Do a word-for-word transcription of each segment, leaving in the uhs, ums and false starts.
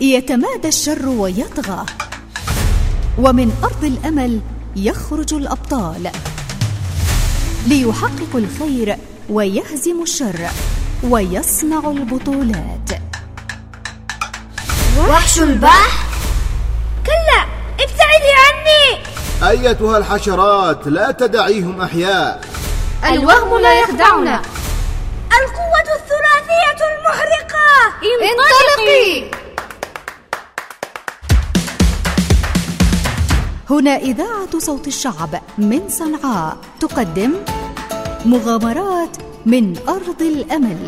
يتمادى الشر ويطغى، ومن أرض الأمل يخرج الأبطال ليحققوا الخير ويهزموا الشر ويصنعوا البطولات. وحش البحر؟ كلا، ابتعدي عني. أيتها الحشرات، لا تدعيهم أحياء. الوهم لا يخدعنا. القوة الثلاثية المحرقة. انطلقي. هنا إذاعة صوت الشعب من صنعاء تقدم مغامرات من أرض الأمل،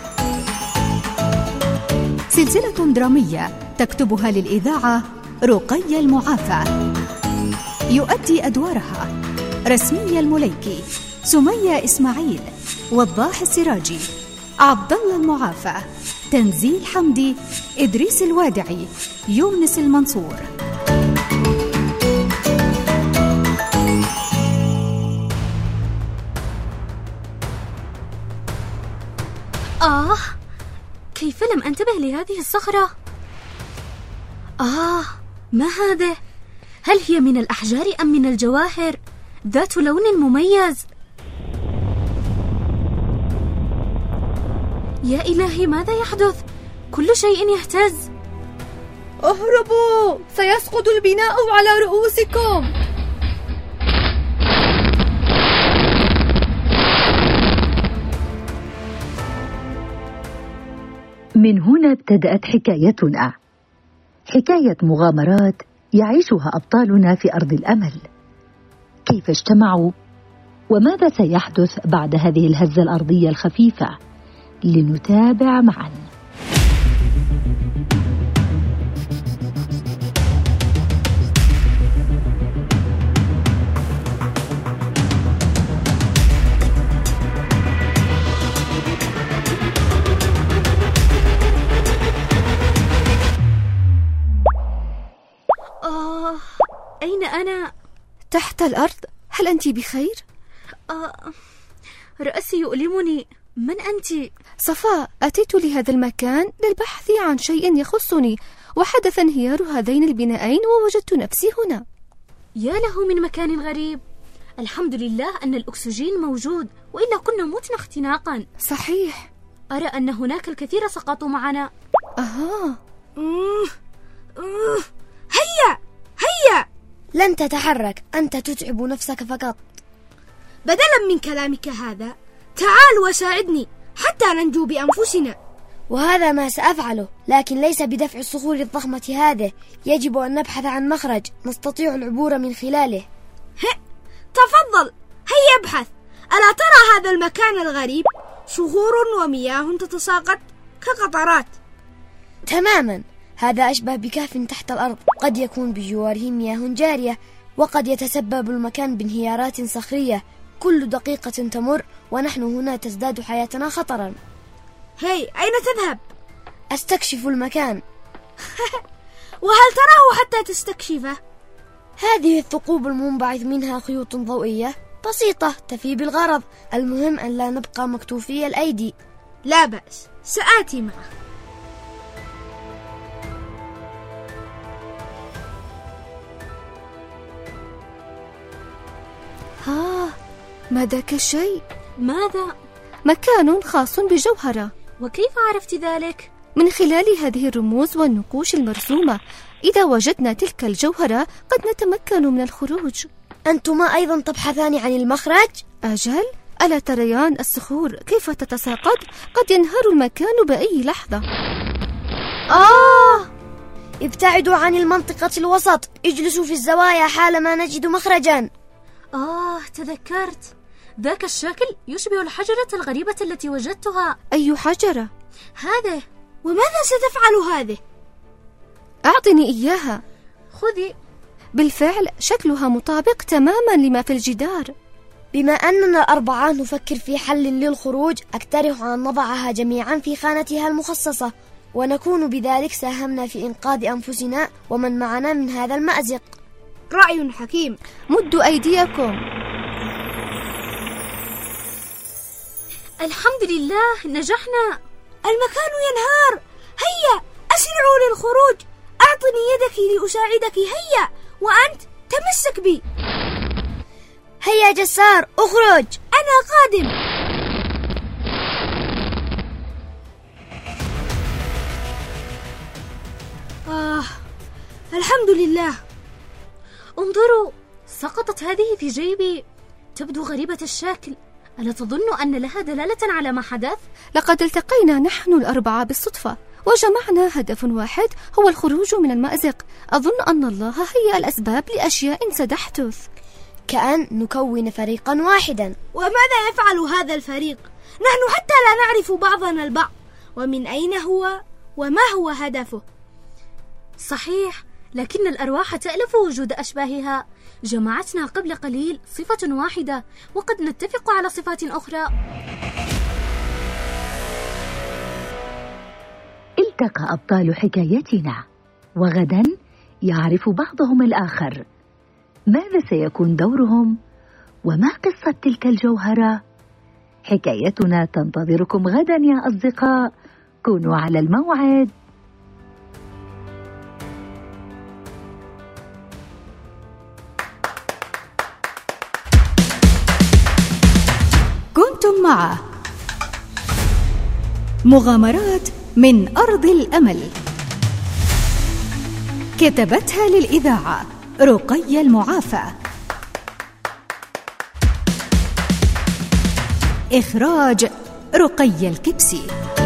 سلسلة درامية تكتبها للإذاعة رقية المعافى، يؤدي أدوارها رسمية المليكي، سمية إسماعيل، وضاح السراجي، عبد الله المعافى، تنزيل حمدي، إدريس الوادعي، يونس المنصور. آه، كيف لم أنتبه لهذه الصخرة؟ آه، ما هذا؟ هل هي من الأحجار أم من الجواهر؟ ذات لون مميز. يا إلهي، ماذا يحدث؟ كل شيء يهتز. اهربوا، سيسقط البناء على رؤوسكم. من هنا ابتدأت حكايتنا، حكاية مغامرات يعيشها أبطالنا في أرض الأمل. كيف اجتمعوا؟ وماذا سيحدث بعد هذه الهزة الأرضية الخفيفة؟ لنتابع معا. آه، أين أنا؟ تحت الأرض. هل أنت بخير؟ آه، رأسي يؤلمني. من أنت؟ صفاء، أتيت لهذا المكان للبحث عن شيء يخصني، وحدث انهيار هذين البنائين ووجدت نفسي هنا. يا له من مكان غريب. الحمد لله أن الأكسجين موجود، وإلا كنا متنا اختناقا. صحيح. أرى أن هناك الكثير سقطوا معنا. أها. أوه. أوه. هيا هيا. لن تتحرك، أنت تتعب نفسك فقط. بدلا من كلامك هذا، تعال وساعدني حتى ننجو بأنفسنا. وهذا ما سأفعله، لكن ليس بدفع الصخور الضخمة هذه. يجب أن نبحث عن مخرج نستطيع العبور من خلاله. هئ، تفضل، هيا ابحث. ألا ترى هذا المكان الغريب؟ صخور ومياه تتساقط كقطرات. تماما، هذا أشبه بكهف تحت الأرض، قد يكون بجواره مياه جارية، وقد يتسبب المكان بانهيارات صخرية. كل دقيقة تمر ونحن هنا تزداد حياتنا خطرا. هي، أين تذهب؟ أستكشف المكان. وهل تراه حتى تستكشفه؟ هذه الثقوب المنبعث منها خيوط ضوئية بسيطة تفي بالغرض. المهم أن لا نبقى مكتوفي الأيدي. لا بأس، سآتي معه. ها، ما ذاك الشيء؟ ماذا؟ مكان خاص بجوهرة. وكيف عرفت ذلك؟ من خلال هذه الرموز والنقوش المرسومة. إذا وجدنا تلك الجوهرة قد نتمكن من الخروج. أنتما أيضا تبحثان عن المخرج؟ أجل، ألا تريان الصخور كيف تتساقط؟ قد ينهار المكان بأي لحظة. آه! ابتعدوا عن المنطقة الوسط، اجلسوا في الزوايا حالما نجد مخرجا. آه، تذكرت. ذاك الشكل يشبه الحجرة الغريبة التي وجدتها. أي حجرة؟ هذا. وماذا ستفعل هذه؟ أعطني إياها. خذي. بالفعل شكلها مطابق تماما لما في الجدار. بما أننا الأربعة نفكر في حل للخروج، أقترح أن نضعها جميعا في خانتها المخصصة، ونكون بذلك ساهمنا في إنقاذ أنفسنا ومن معنا من هذا المأزق. رأي حكيم. مدوا أيديكم. الحمد لله، نجحنا. المكان ينهار. هيا أسرعوا للخروج، أعطني يدك لأساعدك، هيا، وأنت تمسك بي. هيا جسار، اخرج. أنا قادم. آه، الحمد لله. انظروا، سقطت هذه في جيبي، تبدو غريبة الشكل. ألا تظن أن لها دلالة على ما حدث؟ لقد التقينا نحن الأربعة بالصدفة وجمعنا هدف واحد، هو الخروج من المأزق. أظن أن الله هيأ الأسباب لأشياء ستحدث، كأن نكون فريقا واحدا. وماذا يفعل هذا الفريق؟ نحن حتى لا نعرف بعضنا البعض، ومن أين هو وما هو هدفه؟ صحيح، لكن الأرواح تألف وجود أشباهها. جمعتنا قبل قليل صفة واحدة، وقد نتفق على صفات أخرى. التقى أبطال حكايتنا، وغدا يعرف بعضهم الآخر. ماذا سيكون دورهم؟ وما قصة تلك الجوهرة؟ حكايتنا تنتظركم غدا يا أصدقاء، كونوا على الموعد. كنتم مع مغامرات من أرض الأمل، كتبتها للإذاعة رقية المعافى، إخراج رقية الكبسي.